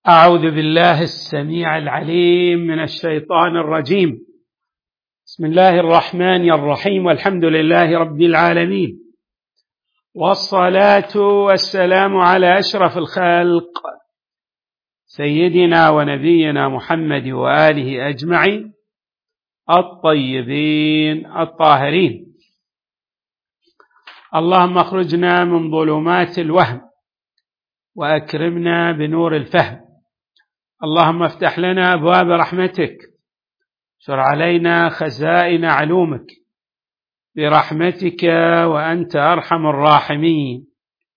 أعوذ بالله السميع العليم من الشيطان الرجيم. بسم الله الرحمن الرحيم، والحمد لله رب العالمين، والصلاة والسلام على أشرف الخلق سيدنا ونبينا محمد وآله أجمعين الطيبين الطاهرين. اللهم اخرجنا من ظلمات الوهم وأكرمنا بنور الفهم. اللهم افتح لنا أبواب رحمتك، شر علينا خزائن علومك برحمتك وأنت أرحم الراحمين.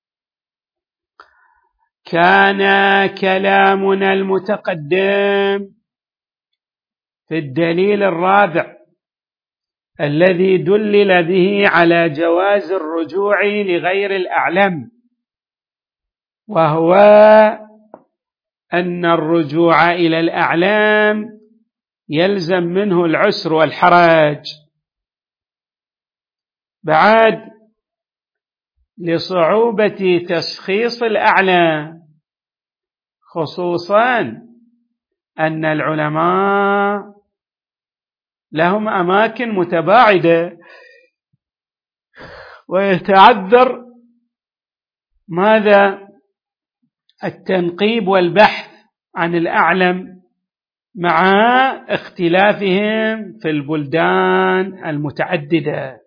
كان كلامنا المتقدم في الدليل الرابع الذي دلل به على جواز الرجوع لغير الأعلم، وهو أن الرجوع إلى الأعلام يلزم منه العسر والحرج، بعد لصعوبة تشخيص الأعلام، خصوصا أن العلماء لهم أماكن متباعدة، ويتعذر التنقيب والبحث عن الأعلم مع اختلافهم في البلدان المتعددة.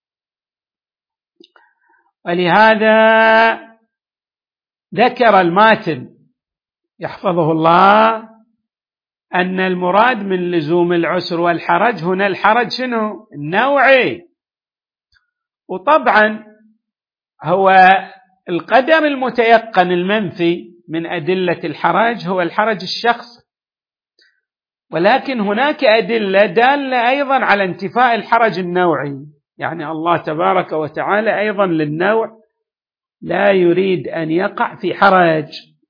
ولهذا ذكر الماتن يحفظه الله أن المراد من لزوم العسر والحرج هنا الحرج شنو؟ النوعي. وطبعا هو القدر المتيقن المنفي من أدلة الحرج هو الحرج الشخصي، ولكن هناك أدلة دالة أيضا على انتفاء الحرج النوعي، يعني الله تبارك وتعالى أيضا للنوع لا يريد أن يقع في حرج.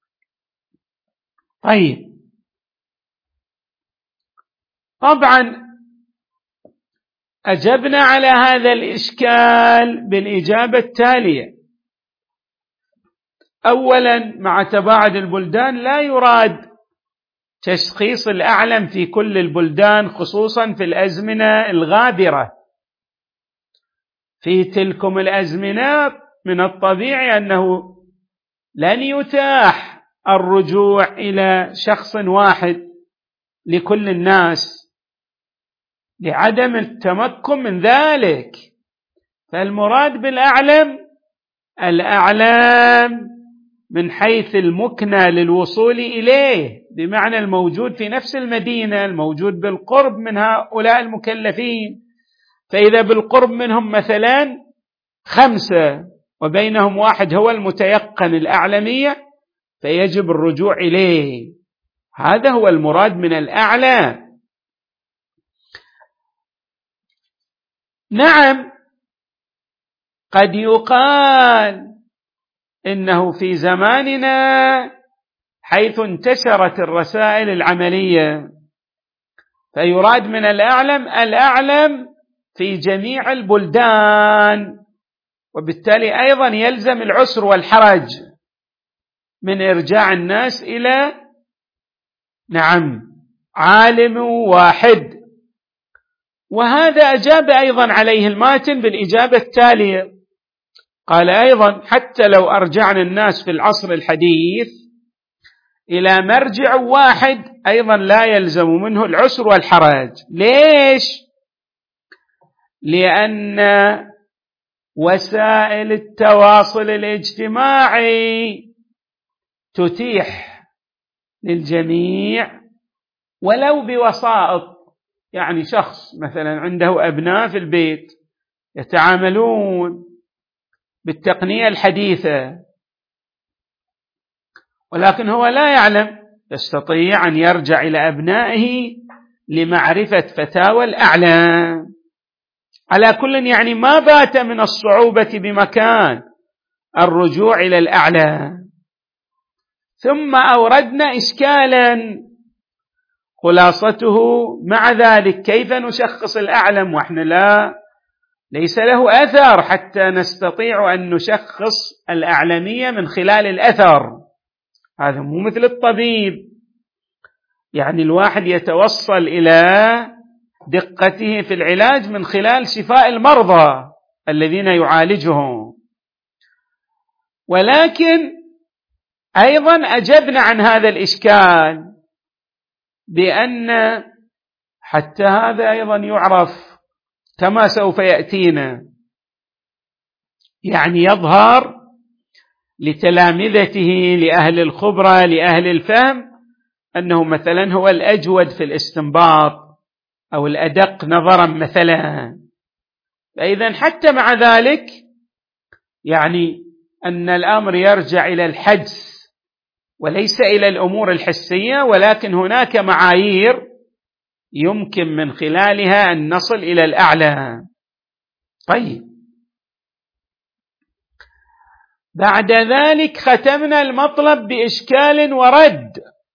طيب، طبعا أجبنا على هذا الإشكال بالإجابة التالية: أولا، مع تباعد البلدان لا يراد تشخيص الأعلم في كل البلدان، خصوصا في الأزمنة الغابرة. في تلكم الأزمنة من الطبيعي أنه لن يتاح الرجوع إلى شخص واحد لكل الناس لعدم التمكن من ذلك، فالمراد بالأعلم الأعلم من حيث المكنة للوصول إليه، بمعنى الموجود في نفس المدينة، الموجود بالقرب من هؤلاء المكلفين. فإذا بالقرب منهم مثلا 5 وبينهم واحد هو المتيقن الأعلمية، فيجب الرجوع إليه. هذا هو المراد من الأعلى. نعم، قد يقال إنه في زماننا حيث انتشرت الرسائل العملية فيراد من الأعلم في جميع البلدان، وبالتالي أيضا يلزم العسر والحرج من إرجاع الناس إلى عالم واحد. وهذا أجاب أيضا عليه الماتن بالإجابة التالية، قال أيضا: حتى لو أرجعنا الناس في العصر الحديث إلى مرجع واحد أيضا لا يلزم منه العسر والحرج. ليش؟ لأن وسائل التواصل الاجتماعي تتيح للجميع ولو بوسائط، يعني شخص مثلا عنده أبناء في البيت يتعاملون بالتقنية الحديثة، ولكن هو لا يعلم، يستطيع أن يرجع إلى أبنائه لمعرفة فتاوى الأعلام. على كل، يعني ما بات من الصعوبة بمكان الرجوع إلى الأعلام. ثم أوردنا إشكالا خلاصته مع ذلك: كيف نشخص الأعلم وإحنا ليس له أثر حتى نستطيع أن نشخص الأعلمية من خلال الأثر؟ هذا مو مثل الطبيب، يعني الواحد يتوصل إلى دقته في العلاج من خلال شفاء المرضى الذين يعالجهم. ولكن أيضا أجبنا عن هذا الإشكال بأن حتى هذا أيضا يعرف كما سوف يأتينا، يعني يظهر لتلامذته، لأهل الخبرة، لأهل الفهم، أنه مثلا هو الأجود في الاستنباط أو الأدق نظرا مثلا. فإذا حتى مع ذلك يعني أن الأمر يرجع إلى الحدس وليس إلى الأمور الحسية، ولكن هناك معايير يمكن من خلالها أن نصل إلى الأعلى. طيب، بعد ذلك ختمنا المطلب بإشكال ورد،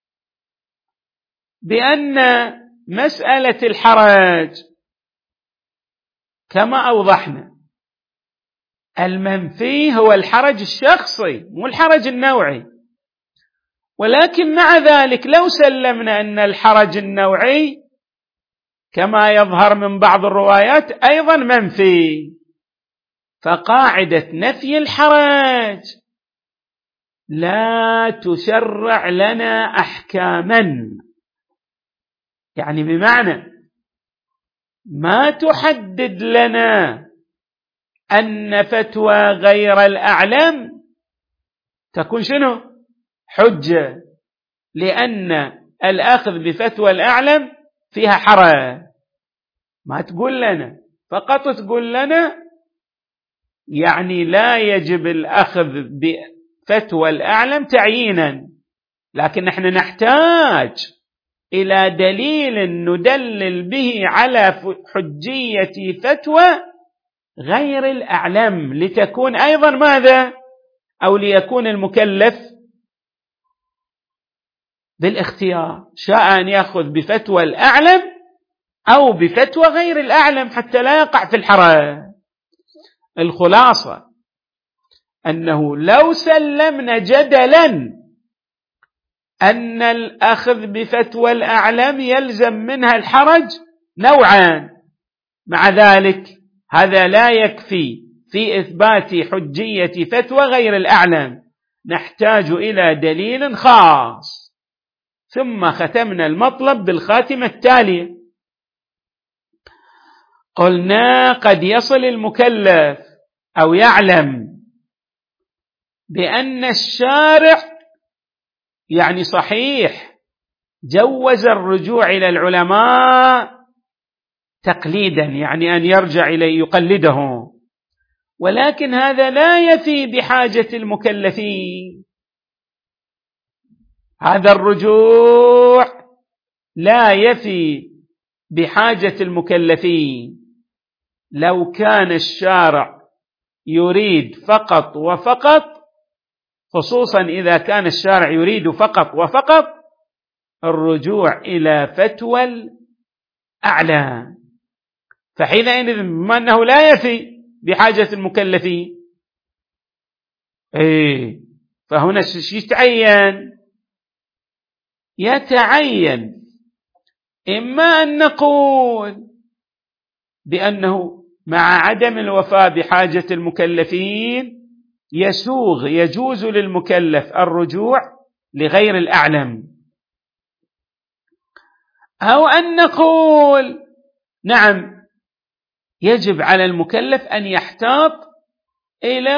بأن مسألة الحرج كما أوضحنا المنفي هو الحرج الشخصي مو الحرج النوعي، ولكن مع ذلك لو سلمنا أن الحرج النوعي كما يظهر من بعض الروايات أيضا منفي، فقاعدة نفي الحرج لا تشرع لنا أحكاما، يعني بمعنى ما تحدد لنا أن فتوى غير الأعلم تكون شنو؟ حجة، لأن الأخذ بفتوى الأعلم فيها حرج. ما تقول لنا، فقط تقول لنا يعني لا يجب الأخذ بفتوى الأعلم تعيينا، لكن نحن نحتاج إلى دليل ندلل به على حجية فتوى غير الأعلم، لتكون أيضا ماذا؟ أو ليكون المكلف بالاختيار، شاء أن يأخذ بفتوى الأعلم أو بفتوى غير الأعلم حتى لا يقع في الحرج. الخلاصة أنه لو سلمنا جدلا أن الأخذ بفتوى الأعلم يلزم منها الحرج نوعان، مع ذلك هذا لا يكفي في إثبات حجية فتوى غير الأعلم، نحتاج إلى دليل خاص. ثم ختمنا المطلب بالخاتمة التالية، قلنا قد يصل المكلف أو يعلم بأن الشارع يعني صحيح جوز الرجوع إلى العلماء تقليدا، يعني أن يرجع إليه يقلدهم، ولكن هذا لا يفي بحاجة المكلفين. هذا الرجوع لا يفي بحاجة المكلفين. لو كان الشارع يريد فقط وفقط، خصوصا إذا كان الشارع يريد فقط وفقط الرجوع إلى فتوى الأعلى، فحينئذ بما أنه لا يفي بحاجة المكلفين فهنا يتعين إما أن نقول بأنه مع عدم الوفاء بحاجة المكلفين يجوز للمكلف الرجوع لغير الأعلم، أو أن نقول نعم يجب على المكلف أن يحتاط إلى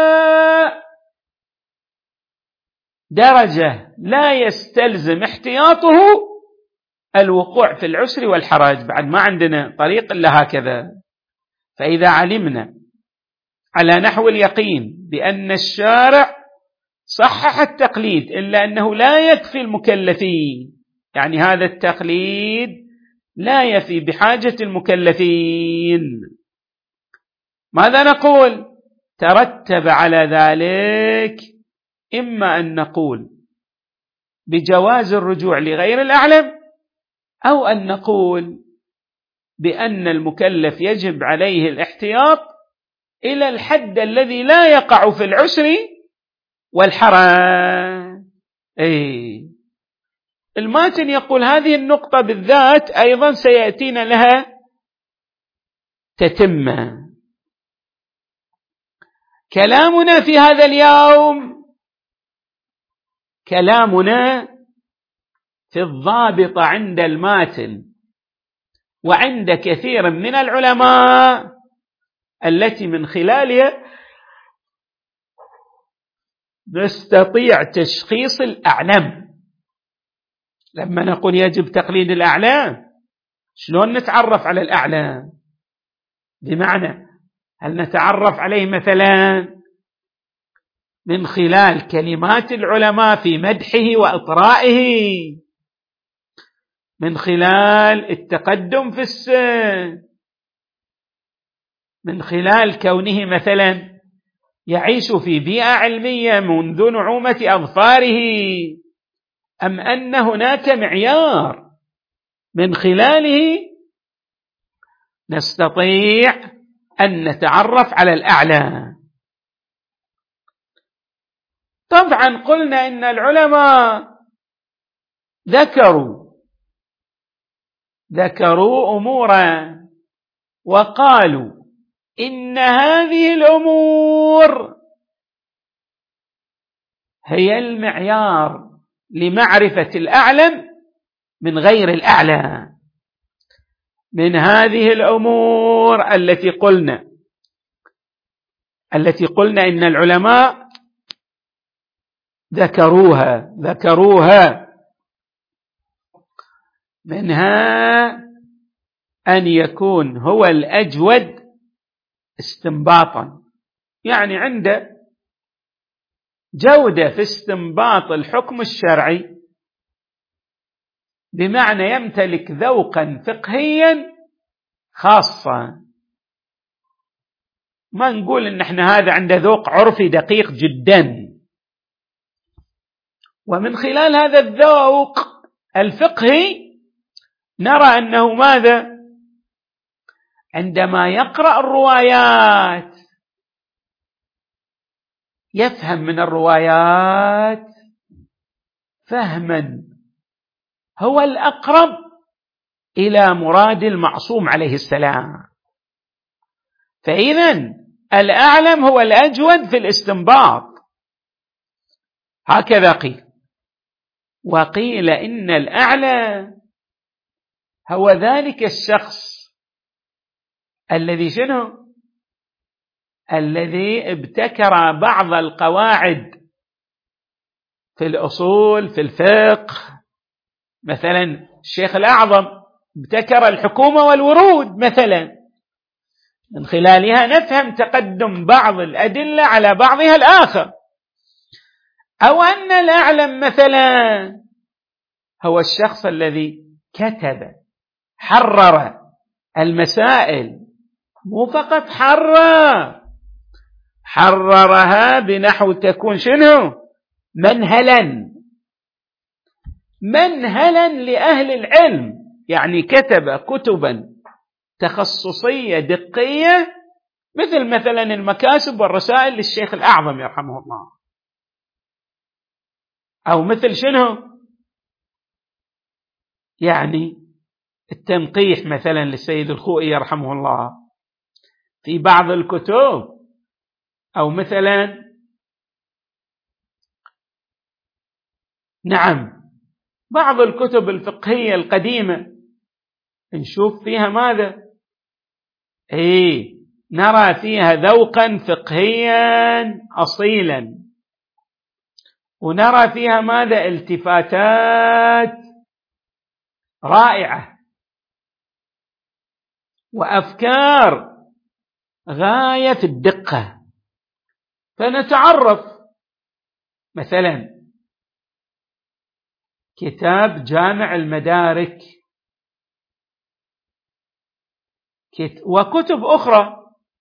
درجة لا يستلزم احتياطه الوقوع في العسر والحرج، بعد ما عندنا طريق إلا هكذا. فإذا علمنا على نحو اليقين بأن الشارع صحح التقليد إلا أنه لا يكفي المكلفين، يعني هذا التقليد لا يفي بحاجة المكلفين، ماذا نقول؟ ترتب على ذلك إما أن نقول بجواز الرجوع لغير الأعلم، أو أن نقول بأن المكلف يجب عليه الاحتياط إلى الحد الذي لا يقع في العسر والحرج. الماتن يقول هذه النقطة بالذات أيضا سيأتينا لها تتمة. كلامنا في هذا اليوم كلامنا في الضابط عند الماتن وعند كثير من العلماء التي من خلالها نستطيع تشخيص الأعلام. لما نقول يجب تقليد الأعلام، شلون نتعرف على الأعلام؟ بمعنى هل نتعرف عليه مثلا من خلال كلمات العلماء في مدحه وإطرائه، من خلال التقدم في السن، من خلال كونه مثلا يعيش في بيئة علمية منذ نعومة أظفاره، أم أن هناك معيار من خلاله نستطيع أن نتعرف على الأعلى؟ طبعا قلنا إن العلماء ذكروا أمورا وقالوا إن هذه الأمور هي المعيار لمعرفة الأعلم من غير الأعلى. من هذه الأمور التي قلنا إن العلماء ذكروها منها أن يكون هو الأجود استنباطا، يعني عنده جودة في استنباط الحكم الشرعي، بمعنى يمتلك ذوقا فقهيا خاصا. ما نقول إن احنا هذا عنده ذوق عرفي دقيق جدا، ومن خلال هذا الذوق الفقهي نرى أنه ماذا؟ عندما يقرأ الروايات يفهم من الروايات فهما هو الأقرب إلى مراد المعصوم عليه السلام. فإذن الأعلم هو الأجود في الاستنباط، هكذا قيل. وقيل إن الأعلى هو ذلك الشخص الذي ابتكر بعض القواعد في الأصول في الفقه. مثلا الشيخ الأعظم ابتكر الحكومة والورود مثلا، من خلالها نفهم تقدم بعض الأدلة على بعضها الآخر. أو أن الأعلم مثلا هو الشخص الذي حرر المسائل، مو فقط حررها بنحو تكون منهلا لأهل العلم، يعني كتب كتبا تخصصية دقية، مثلا المكاسب والرسائل للشيخ الأعظم يرحمه الله، أو مثل يعني التنقيح مثلا للسيد الخوئي يرحمه الله في بعض الكتب، أو مثلا بعض الكتب الفقهية القديمة نشوف فيها ماذا؟ نرى فيها ذوقا فقهيا أصيلا، ونرى فيها ماذا؟ التفاتات رائعة وأفكار غاية في الدقة. فنتعرف مثلا كتاب جامع المدارك وكتب أخرى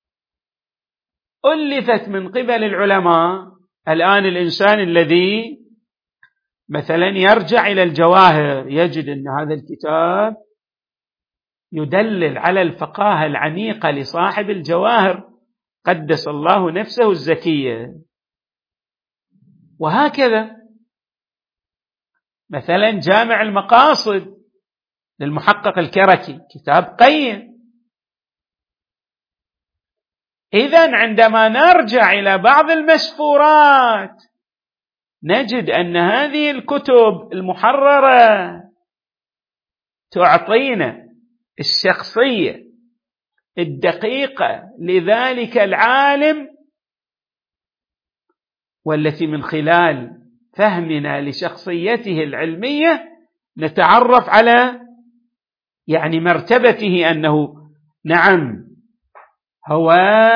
ألفت من قبل العلماء. الآن الإنسان الذي مثلا يرجع إلى الجواهر يجد أن هذا الكتاب يدلل على الفقاهة العميقة لصاحب الجواهر قدس الله نفسه الزكية. وهكذا مثلا جامع المقاصد للمحقق الكركي، كتاب قيم. إذن عندما نرجع إلى بعض المسفورات نجد أن هذه الكتب المحررة تعطينا الشخصية الدقيقة لذلك العالم، والتي من خلال فهمنا لشخصيته العلمية نتعرف على مرتبته، أنه نعم هو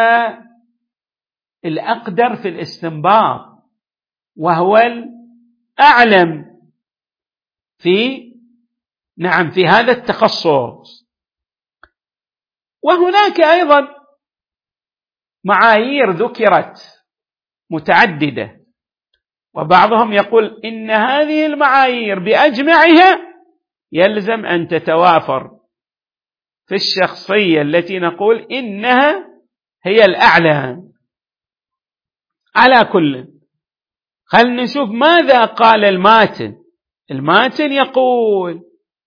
الأقدر في الاستنباط، وهو الأعلم في هذا التخصص. وهناك أيضا معايير ذكرت متعددة، وبعضهم يقول إن هذه المعايير بأجمعها يلزم أن تتوافر في الشخصية التي نقول إنها هي الأعلى. على كل، خلينا نشوف ماذا قال الماتن. الماتن يقول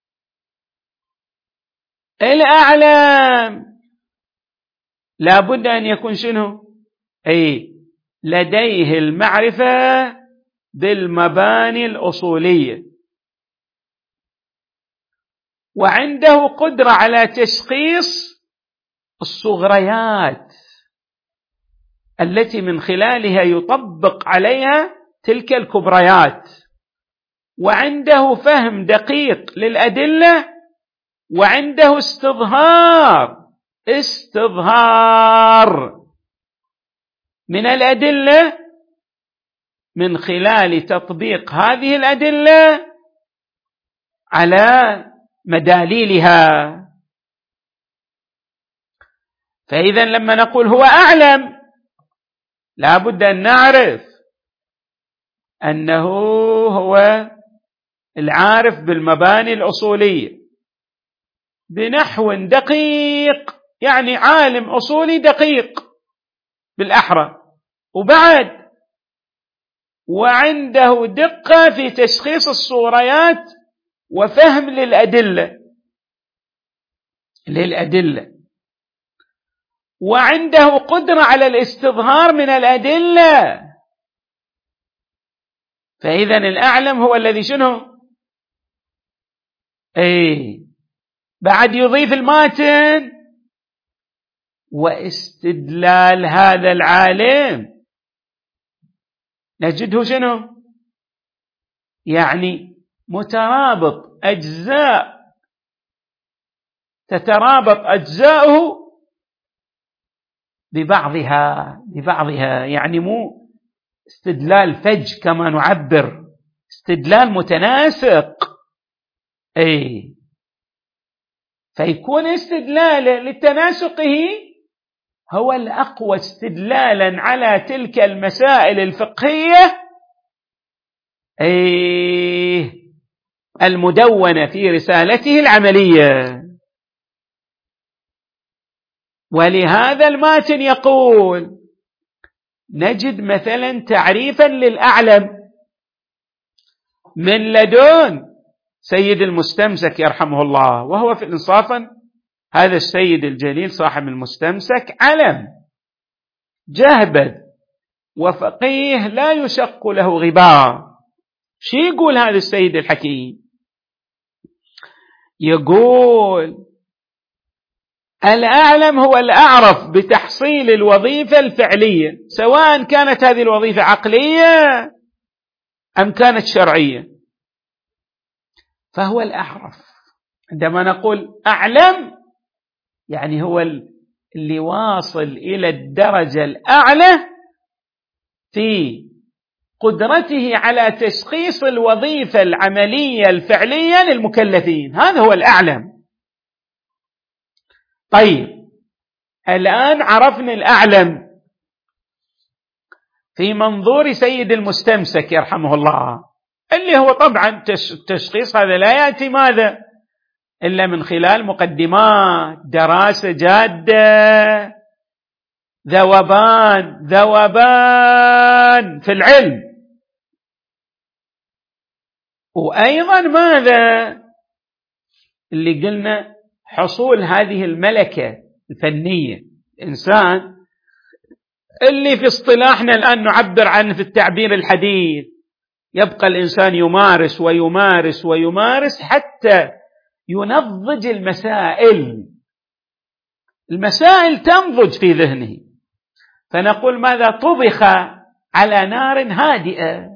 الأعلم لابد أن يكون شنو؟ لديه المعرفة بالمباني الأصولية، وعنده قدرة على تشخيص الصغريات التي من خلالها يطبق عليها تلك الكبريات، وعنده فهم دقيق للأدلة، وعنده استظهار من الأدلة من خلال تطبيق هذه الأدلة على مداليلها. فإذا لما نقول هو أعلم لا بد أن نعرف أنه هو العارف بالمباني الأصولية بنحو دقيق، يعني عالم أصولي دقيق بالأحرى، وبعد وعنده دقة في تشخيص الصوريات وفهم للأدلة، وعنده قدرة على الاستظهار من الأدلة. فإذا الأعلم هو الذي شنو؟ بعد يضيف الماتن واستدلال هذا العالم نجده شنو؟ يعني مترابط تترابط أجزاؤه ببعضها، يعني مو استدلال فج كما نعبر، استدلال متناسق. فيكون استدلاله لتناسقه هو الأقوى استدلالا على تلك المسائل الفقهية المدونة في رسالته العملية. ولهذا الماتن يقول نجد مثلا تعريفا للأعلم من لدن سيد المستمسك يرحمه الله، وهو في إنصافا هذا السيد الجليل صاحب المستمسك علم جهبذ وفقيه لا يشق له غبار. شو يقول هذا السيد الحكيم؟ يقول الأعلم هو الأعرف بتحصيل الوظيفة الفعلية، سواء كانت هذه الوظيفة عقلية أم كانت شرعية، فهو الأعرف. عندما نقول أعلم يعني هو اللي واصل إلى الدرجة الأعلى في قدرته على تشخيص الوظيفة العملية الفعلية للمكلفين، هذا هو الأعلم. طيب الآن عرفنا الأعلم في منظور سيد المستمسك يرحمه الله، اللي هو طبعا التشخيص هذا لا يأتي ماذا إلا من خلال مقدمات، دراسة جادة، ذوبان في العلم. وأيضا ماذا اللي قلنا حصول هذه الملكة الفنية. الإنسان اللي في اصطلاحنا الآن نعبر عنه في التعبير الحديث، يبقى الإنسان يمارس ويمارس ويمارس حتى ينضج المسائل تنضج في ذهنه، فنقول ماذا؟ طبخ على نار هادئة.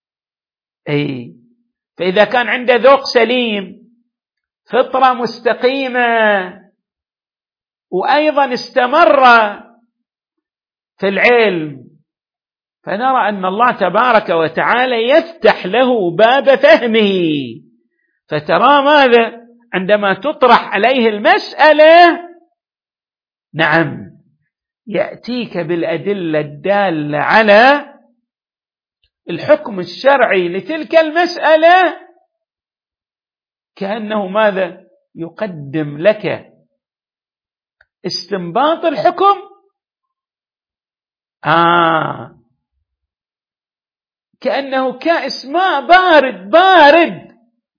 فإذا كان عنده ذوق سليم، فطرة مستقيمة، وأيضا استمر في العلم، فنرى أن الله تبارك وتعالى يفتح له باب فهمه. فترى ماذا؟ عندما تطرح عليه المسألة، نعم، يأتيك بالأدلة الدالة على الحكم الشرعي لتلك المسألة، كأنه ماذا؟ يقدم لك استنباط الحكم كأنه كأس ماء بارد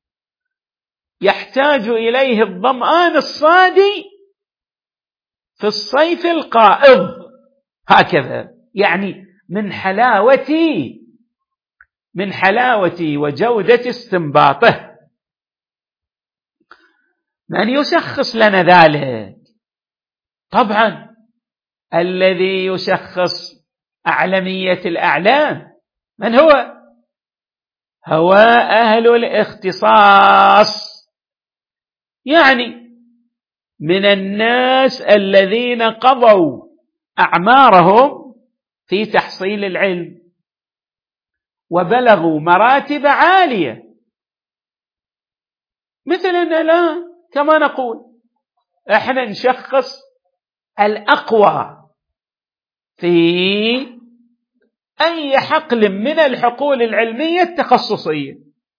يحتاج إليه الظمآن الصادي في الصيف القائض، هكذا. يعني من حلاوتي وجودة استنباطه. من يشخص لنا ذلك؟ طبعا الذي يشخص أعلمية الأعلام من هو أهل الاختصاص، يعني من الناس الذين قضوا أعمارهم في تحصيل العلم وبلغوا مراتب عالية، مثلنا الآن كما نقول احنا نشخص الأقوى في أي حقل من الحقول العلمية التخصصية.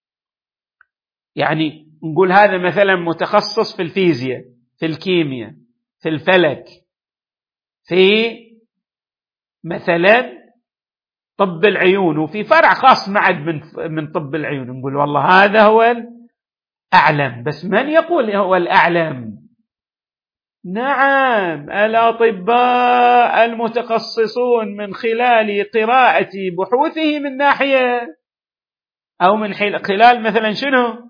يعني نقول هذا مثلا متخصص في الفيزياء، في الكيمياء، في الفلك، في مثلا طب العيون، وفي فرع خاص معد من طب العيون، نقول والله هذا هو الأعلم. بس من يقول هو الأعلم؟ نعم، الأطباء المتخصصون من خلال قراءة بحوثه من ناحية، أو من خلال مثلا شنو؟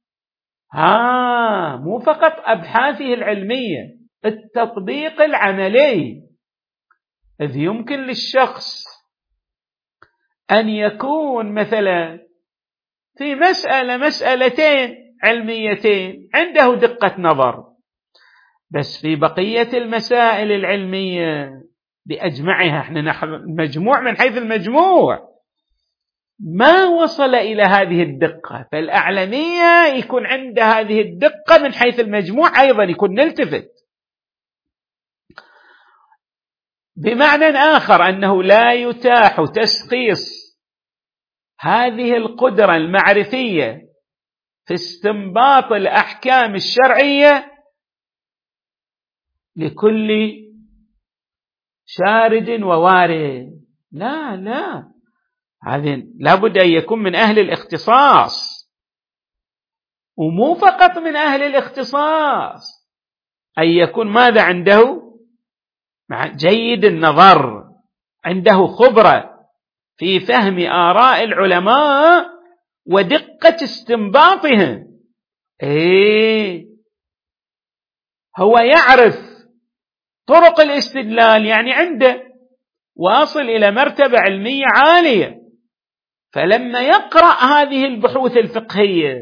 مو فقط أبحاثه العلمية، التطبيق العملي. إذ يمكن للشخص أن يكون مثلا في مسألتين علميتين عنده دقة نظر، بس في بقية المسائل العلمية بأجمعها، احنا مجموع من حيث المجموع ما وصل إلى هذه الدقة. فالأعلمية يكون عند هذه الدقة من حيث المجموع، أيضا يكون نلتفت. بمعنى آخر أنه لا يتاح تشخيص هذه القدرة المعرفية في استنباط الأحكام الشرعية لكل شارد ووارد. لا، هذا لابد أن يكون من أهل الاختصاص، ومو فقط من أهل الاختصاص، أن يكون ماذا عنده؟ جيد النظر، عنده خبرة في فهم آراء العلماء ودقة استنباطهم. هو يعرف طرق الاستدلال، يعني عنده واصل إلى مرتبة علمية عالية. فلما يقرأ هذه البحوث الفقهية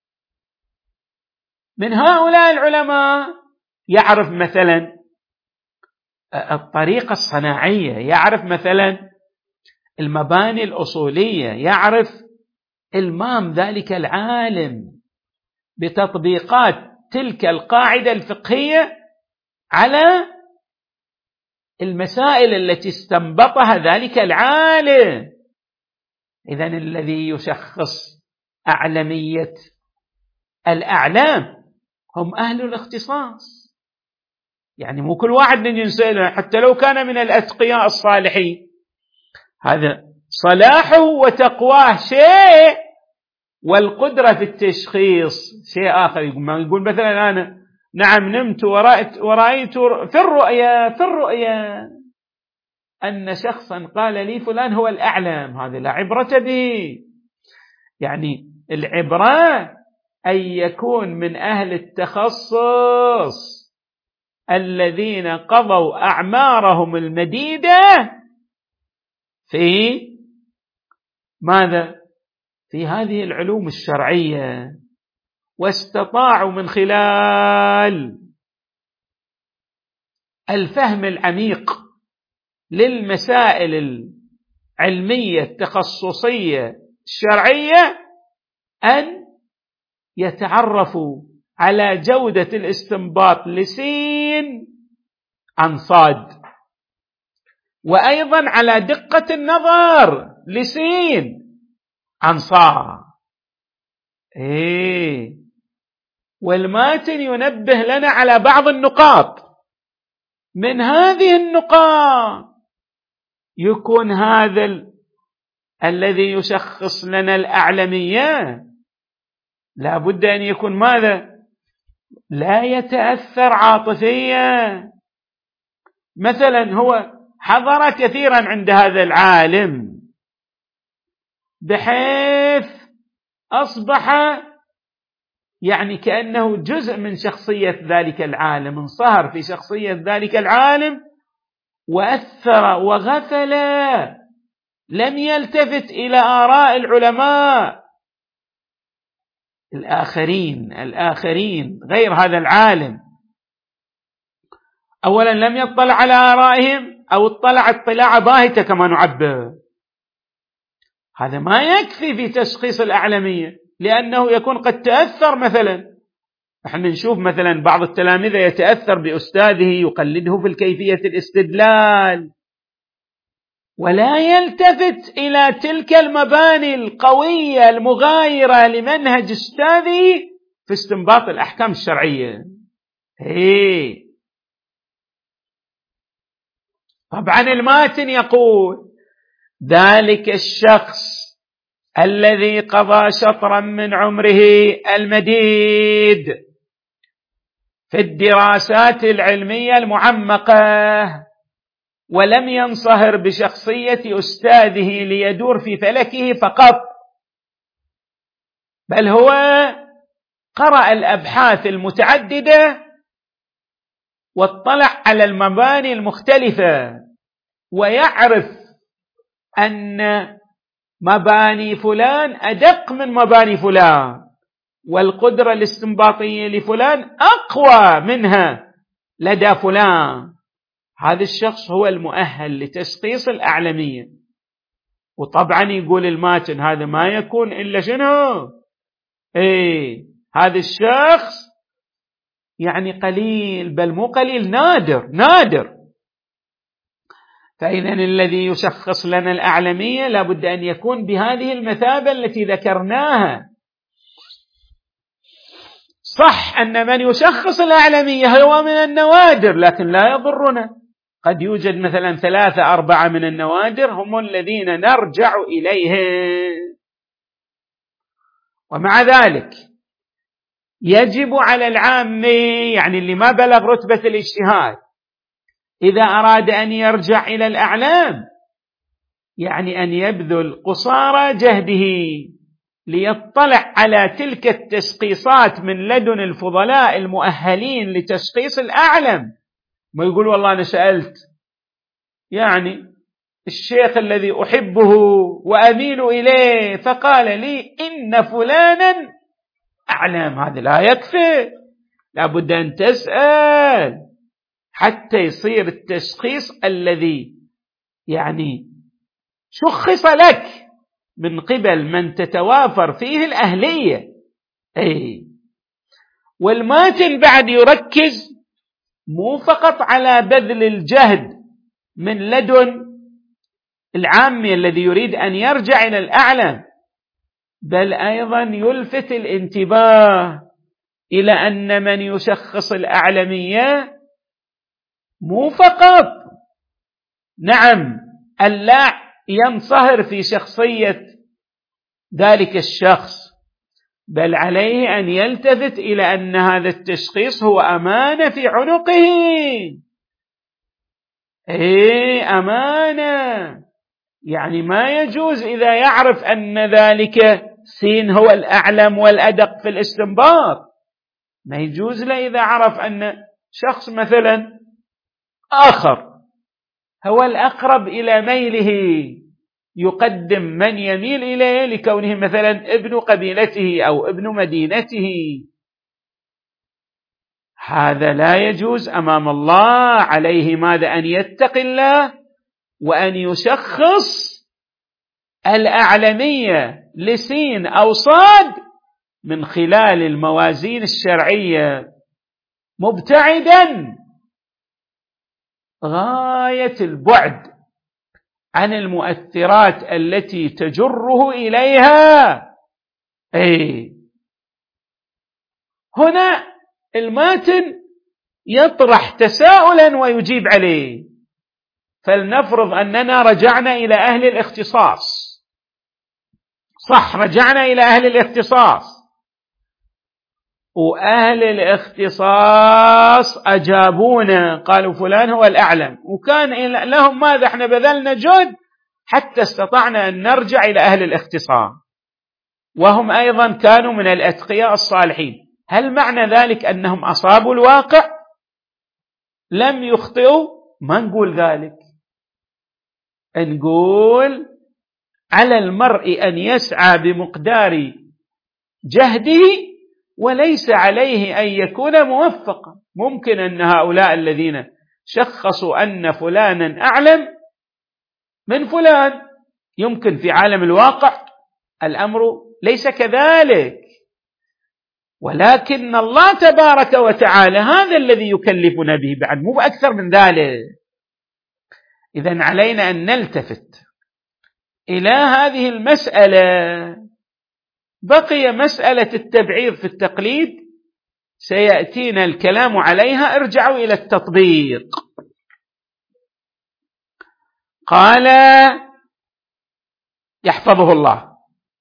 من هؤلاء العلماء، يعرف مثلا الطريقة الصناعية، يعرف مثلا المباني الأصولية، يعرف إلمام ذلك العالم بتطبيقات تلك القاعدة الفقهية على المسائل التي استنبطها ذلك العالم. إذن الذي يشخص أعلمية الأعلام هم أهل الاختصاص. يعني مو كل واحد نجي نسأله، حتى لو كان من الأتقياء الصالحين، هذا صلاحه وتقواه شيء، والقدرة في التشخيص شيء آخر. يقول مثلا أنا نعم نمت ورأيت في الرؤيا أن شخصا قال لي فلان هو الأعلم، هذا لا عبرة به. يعني العبرة أن يكون من أهل التخصص الذين قضوا أعمارهم المديدة في ماذا؟ في هذه العلوم الشرعية، واستطاعوا من خلال الفهم العميق للمسائل العلمية التخصصية الشرعية أن يتعرفوا على جودة الاستنباط لسين عن صاد، وأيضا على دقة النظر لسين عن صاد. والماتن ينبه لنا على بعض النقاط. من هذه النقاط يكون هذا الذي يشخص لنا الأعلمية لا بد أن يكون ماذا؟ لا يتأثر عاطفيا. مثلا هو حضر كثيرا عند هذا العالم بحيث أصبح يعني كأنه جزء من شخصية ذلك العالم، انصهر في شخصية ذلك العالم وأثر وغفل، لم يلتفت إلى آراء العلماء الآخرين غير هذا العالم. أولا لم يطلع على آرائهم أو اطلع اطلاع باهتة كما نعبر. هذا ما يكفي في تشخيص الأعلمية، لأنه يكون قد تأثر. مثلا نحن نشوف مثلا بعض التلاميذ يتأثر بأستاذه، يقلده في الكيفية الاستدلال، ولا يلتفت إلى تلك المباني القوية المغايرة لمنهج أستاذه في استنباط الأحكام الشرعية. طبعا الماتن يقول ذلك الشخص الذي قضى شطرا من عمره المديد في الدراسات العلمية المعمقة ولم ينصهر بشخصية أستاذه ليدور في فلكه فقط، بل هو قرأ الأبحاث المتعددة واطلع على المباني المختلفة، ويعرف أن مباني فلان أدق من مباني فلان، والقدرة الاستنباطية لفلان أقوى منها لدى فلان. هذا الشخص هو المؤهل لتشخيص الأعلمية. وطبعا يقول الماتن هذا ما يكون إلا شنو؟ هذا الشخص يعني قليل، بل مو قليل، نادر. فإذا الذي يشخص لنا الأعلمية لابد أن يكون بهذه المثابة التي ذكرناها. صح أن من يشخص الأعلمية هو من النوادر، لكن لا يضرنا. قد يوجد مثلا 3-4 من النوادر هم الذين نرجع إليهم. ومع ذلك يجب على العامي، يعني اللي ما بلغ رتبة الاجتهاد، إذا أراد أن يرجع إلى الأعلام يعني أن يبذل قصارى جهده ليطلع على تلك التشخيصات من لدن الفضلاء المؤهلين لتشخيص الأعلم. ما يقول والله أنا سألت يعني الشيخ الذي أحبه وأميل إليه فقال لي إن فلانا أعلم، هذا لا يكفي، لابد أن تسأل حتى يصير التشخيص الذي يعني شخص لك من قبل من تتوافر فيه الأهلية. والماتن بعد يركز مو فقط على بذل الجهد من لدن العامي الذي يريد أن يرجع إلى الأعلم، بل أيضا يلفت الانتباه إلى أن من يشخص الأعلمية مو فقط ألا ينصهر في شخصية ذلك الشخص، بل عليه أن يلتفت إلى أن هذا التشخيص هو أمانة في عنقه. أمانة، يعني ما يجوز إذا يعرف أن ذلك سين هو الأعلم والأدق في الاستنباط، ما يجوز له إذا عرف أن شخص مثلا آخر هو الأقرب إلى ميله يقدم من يميل إليه لكونه مثلا ابن قبيلته أو ابن مدينته. هذا لا يجوز أمام الله. عليه ماذا؟ أن يتقي الله وأن يشخص الأعلمية لسين أو صاد من خلال الموازين الشرعية، مبتعدا غاية البعد عن المؤثرات التي تجره إليها. هنا الماتن يطرح تساؤلا ويجيب عليه. فلنفرض أننا رجعنا إلى أهل الاختصاص، صح، رجعنا إلى أهل الاختصاص، وأهل الاختصاص أجابونا قالوا فلان هو الأعلم، وكان لهم ماذا؟ احنا بذلنا جهد حتى استطعنا أن نرجع إلى أهل الاختصاص، وهم أيضا كانوا من الأتقياء الصالحين. هل معنى ذلك أنهم أصابوا الواقع؟ لم يخطئوا؟ ما نقول ذلك. نقول على المرء أن يسعى بمقدار جهده وليس عليه أن يكون موفقا. ممكن أن هؤلاء الذين شخصوا أن فلانا أعلم من فلان، يمكن في عالم الواقع الأمر ليس كذلك، ولكن الله تبارك وتعالى هذا الذي يكلفنا به بعد، مو أكثر من ذلك. إذن علينا أن نلتفت إلى هذه المسألة. بقي مسألة التبعيض في التقليد سيأتينا الكلام عليها. ارجعوا إلى التطبيق. قال يحفظه الله: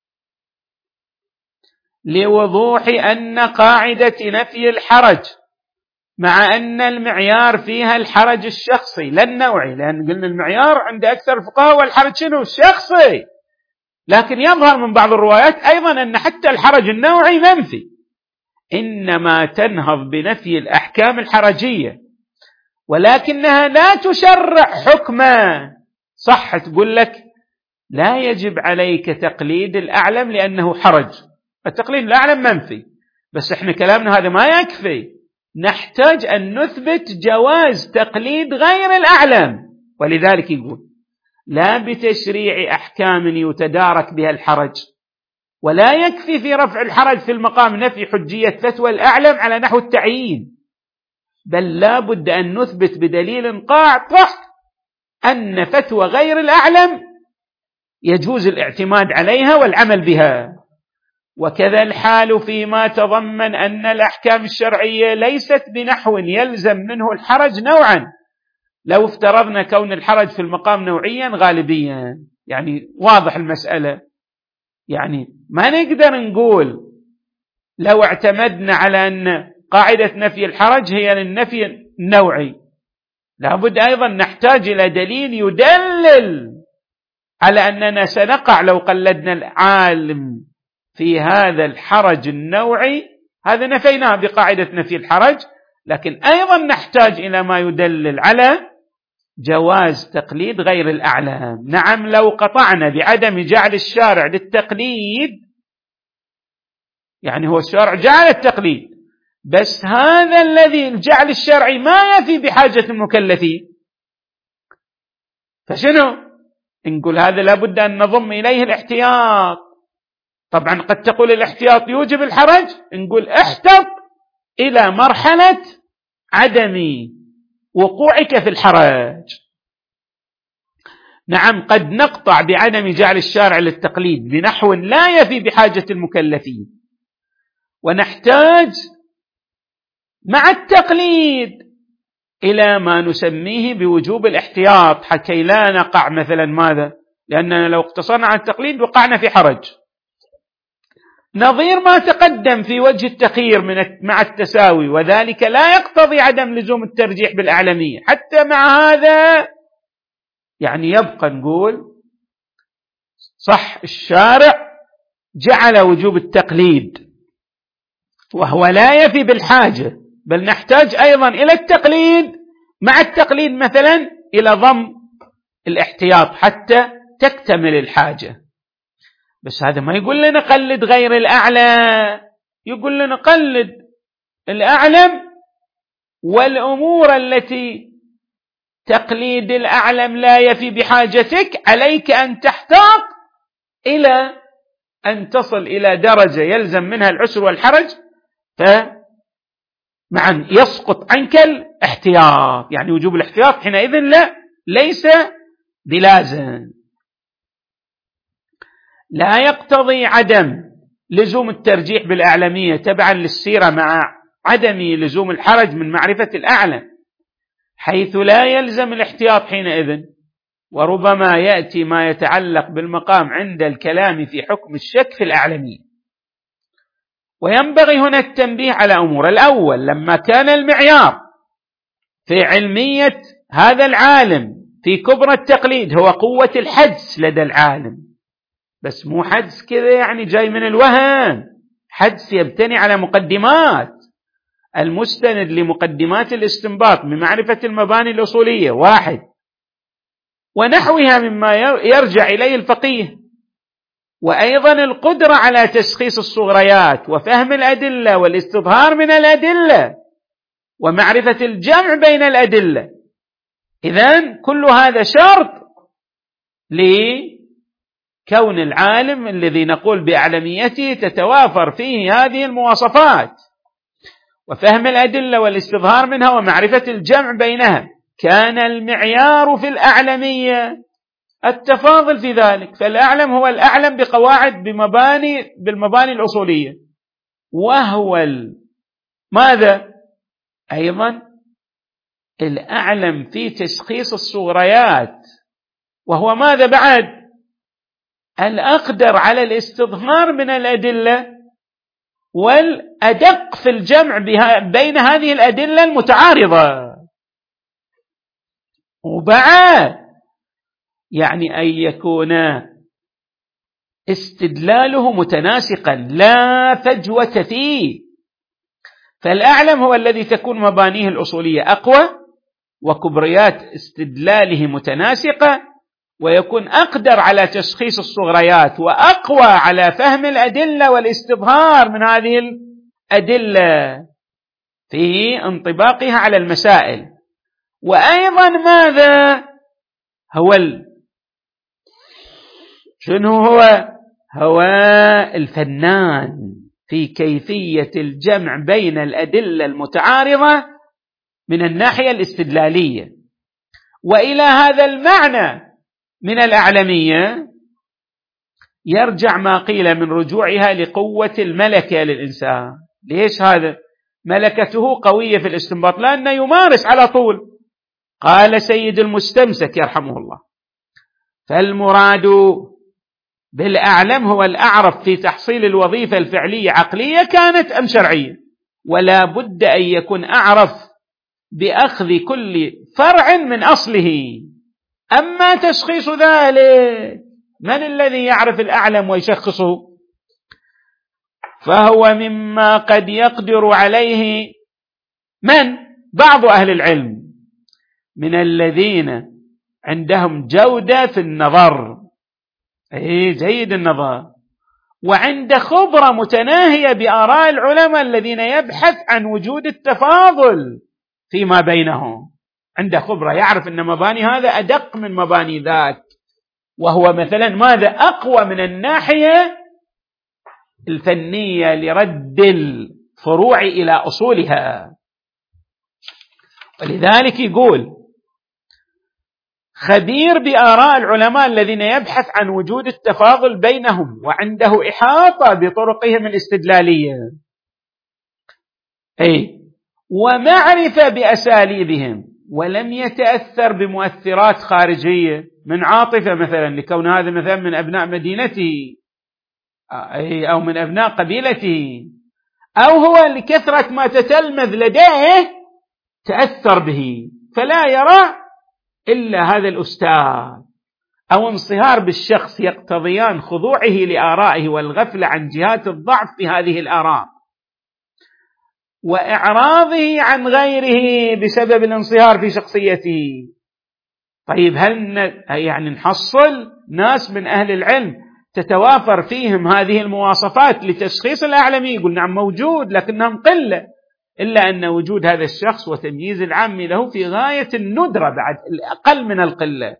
لوضوح أن قاعدة نفي الحرج مع أن المعيار فيها الحرج الشخصي لا النوعي، لأن قلنا المعيار عند أكثر الفقهاء والحرج شنو؟ الشخصي، لكن يظهر من بعض الروايات أيضا أن حتى الحرج النوعي منفي، إنما تنهض بنفي الأحكام الحرجية، ولكنها لا تشرع حكما. صح تقول لك لا يجب عليك تقليد الأعلم لأنه حرج، التقليد الأعلم منفي، بس احنا كلامنا هذا ما يكفي، نحتاج أن نثبت جواز تقليد غير الأعلم. ولذلك يقول لا بتشريع أحكام يتدارك بها الحرج، ولا يكفي في رفع الحرج في المقام نفي حجية فتوى الأعلم على نحو التعيين، بل لا بد أن نثبت بدليل قاطع أن فتوى غير الأعلم يجوز الاعتماد عليها والعمل بها. وكذا الحال فيما تضمن أن الأحكام الشرعية ليست بنحو يلزم منه الحرج نوعا. لو افترضنا كون الحرج في المقام نوعيا غالبيا، يعني واضح المسألة، يعني ما نقدر نقول لو اعتمدنا على أن قاعدة نفي الحرج هي للنفي النوعي، لابد أيضا نحتاج إلى دليل يدلل على أننا سنقع لو قلدنا العالم في هذا الحرج النوعي، هذا نفيناه بقاعدة نفي الحرج، لكن أيضا نحتاج إلى ما يدلل على جواز تقليد غير الأعلام. نعم، لو قطعنا بعدم جعل الشارع للتقليد، يعني هو الشارع جعل التقليد، بس هذا الذي الجعل الشرعي ما يفي بحاجة المكلفين، فشنو؟ نقول هذا لابد أن نضم إليه الاحتياط. طبعا قد تقول الاحتياط يوجب الحرج، نقول احتط إلى مرحلة عدم وقوعك في الحرج. نعم، قد نقطع بعدم جعل الشارع للتقليد بنحو لا يفي بحاجة المكلفين، ونحتاج مع التقليد إلى ما نسميه بوجوب الاحتياط حتى لا نقع مثلا ماذا؟ لأننا لو اقتصرنا على التقليد وقعنا في حرج. نظير ما تقدم في وجه التخيير مع التساوي، وذلك لا يقتضي عدم لزوم الترجيح بالأعلمية. حتى مع هذا يعني يبقى نقول صح، الشارع جعل وجوب التقليد وهو لا يفي بالحاجة، بل نحتاج أيضا إلى التقليد، مع التقليد مثلا إلى ضم الاحتياط حتى تكتمل الحاجة. بس هذا ما يقول لنا قلد غير الأعلى، يقول لنا قلد الأعلم، والأمور التي تقليد الأعلم لا يفي بحاجتك عليك أن تحتاط إلى أن تصل إلى درجة يلزم منها العسر والحرج، فمعا يسقط عنك الاحتياط. يعني وجوب الاحتياط حينئذ ليس بلازم. لا يقتضي عدم لزوم الترجيح بالأعلمية تبعا للسيرة مع عدم لزوم الحرج من معرفة الأعلم، حيث لا يلزم الاحتياط حينئذ. وربما يأتي ما يتعلق بالمقام عند الكلام في حكم الشك في الأعلمية. وينبغي هنا التنبيه على أمور. الأول، لما كان المعيار في علمية هذا العالم في كبرى التقليد هو قوة الحدس لدى العالم، بس مو حدس كذا يعني جاي من الوهم، حدس يبتني على مقدمات، المستند لمقدمات الاستنباط بمعرفة المباني الأصولية واحد، ونحوها مما يرجع إليه الفقيه، وأيضا القدرة على تشخيص الصغريات وفهم الأدلة والاستظهار من الأدلة ومعرفة الجمع بين الأدلة. إذن كل هذا شرط لكون العالم الذي نقول بأعلميته تتوافر فيه هذه المواصفات، وفهم الأدلة والاستظهار منها ومعرفة الجمع بينها. كان المعيار في الأعلمية التفاضل في ذلك، فالأعلم هو الأعلم بقواعد بالمباني الأصولية، وهو ماذا أيضا الأعلم في تشخيص الصغريات، وهو ماذا بعد الأقدر على الاستظهار من الأدلة والأدق في الجمع بين هذه الأدلة المتعارضة. وبعد يعني أن يكون استدلاله متناسقا لا فجوة فيه، فالأعلم هو الذي تكون مبانيه الأصولية أقوى وكبريات استدلاله متناسقة، ويكون أقدر على تشخيص الصغريات وأقوى على فهم الأدلة والاستظهار من هذه الأدلة في انطباقها على المسائل. وأيضا ماذا هو شنو هو الفنان في كيفية الجمع بين الأدلة المتعارضة من الناحية الاستدلالية. وإلى هذا المعنى من الأعلمية يرجع ما قيل من رجوعها لقوة الملكة للإنسان. ليش هذا؟ ملكته قوية في الاستنباط لأنه يمارس على طول. قال سيد المستمسك يرحمه الله: فالمراد بالأعلم هو الأعرف في تحصيل الوظيفة الفعلية عقلية كانت أم شرعية، ولا بد أن يكون أعرف بأخذ كل فرع من أصله. أما تشخيص ذلك، من الذي يعرف الأعلم ويشخصه؟ فهو مما قد يقدر عليه بعض أهل العلم من الذين عندهم جودة في النظر، جيد النظر، وعند خبرة متناهية بآراء العلماء الذين يبحث عن وجود التفاضل فيما بينهم. عنده خبرة يعرف أن مباني هذا أدق من مباني ذاك، وهو مثلا ماذا أقوى من الناحية الفنية لرد الفروع إلى أصولها. ولذلك يقول خبير بآراء العلماء الذين يبحث عن وجود التفاضل بينهم وعنده إحاطة بطرقهم الاستدلالية ومعرفة بأساليبهم، ولم يتأثر بمؤثرات خارجية من عاطفة مثلا لكون هذا مثلا من أبناء مدينته أو من أبناء قبيلته، أو هو لكثرة ما تتلمذ لديه تأثر به فلا يرى إلا هذا الأستاذ، أو انصهار بالشخص يقتضيان خضوعه لآرائه والغفلة عن جهات الضعف في هذه الآراء، وإعراضه عن غيره بسبب الانصهار في شخصيته. طيب هل يعني نحصل ناس من أهل العلم تتوافر فيهم هذه المواصفات لتشخيص الأعلمي؟ يقول نعم موجود، لكنهم قلة، إلا أن وجود هذا الشخص وتمييز العام له في غاية الندرة، بعد الأقل من القلة.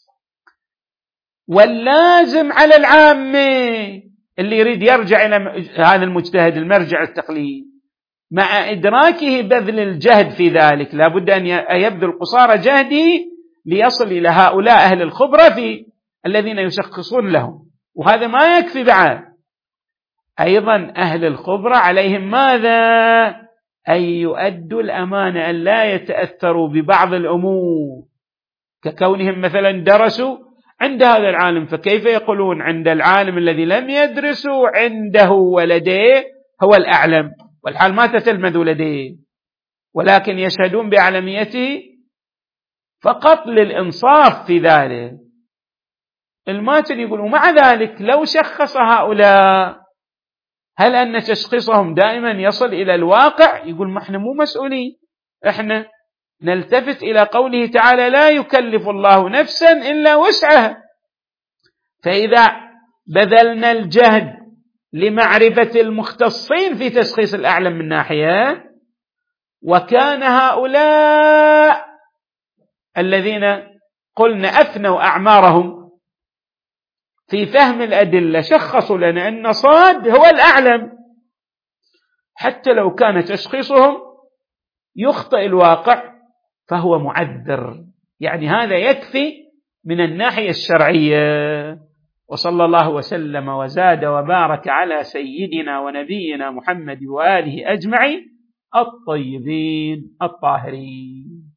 واللازم على العامة اللي يريد يرجع إلى هذا المجتهد المرجع التقليد مع إدراكه بذل الجهد في ذلك، لابد أن يبذل قصارى جهده ليصل إلى هؤلاء أهل الخبرة في الذين يشخصون لهم، وهذا ما يكفي بعد. أيضا أهل الخبرة عليهم ماذا؟ أن يؤدوا الأمانة، أن لا يتأثروا ببعض الأمور، ككونهم مثلا درسوا عند هذا العالم، فكيف يقولون عند العالم الذي لم يدرسوا عنده ولديه هو الأعلم، والحال ما تتلمذوا لديه، ولكن يشهدون بأعلميته فقط للإنصاف في ذلك. الماتن يقول ومع ذلك لو شخص هؤلاء هل أن تشخيصهم دائما يصل إلى الواقع؟ يقول ما احنا مو مسؤولين، احنا نلتفت إلى قوله تعالى لا يكلف الله نفسا إلا وسعها. فإذا بذلنا الجهد لمعرفة المختصين في تشخيص الأعلم من ناحية، وكان هؤلاء الذين قلنا أفنوا أعمارهم في فهم الأدلة شخصوا لنا أن صاد هو الأعلم، حتى لو كان تشخيصهم يخطئ الواقع فهو معذر، يعني هذا يكفي من الناحية الشرعية. وصلى الله وسلم وزاد وبارك على سيدنا ونبينا محمد وآله أجمعين الطيبين الطاهرين.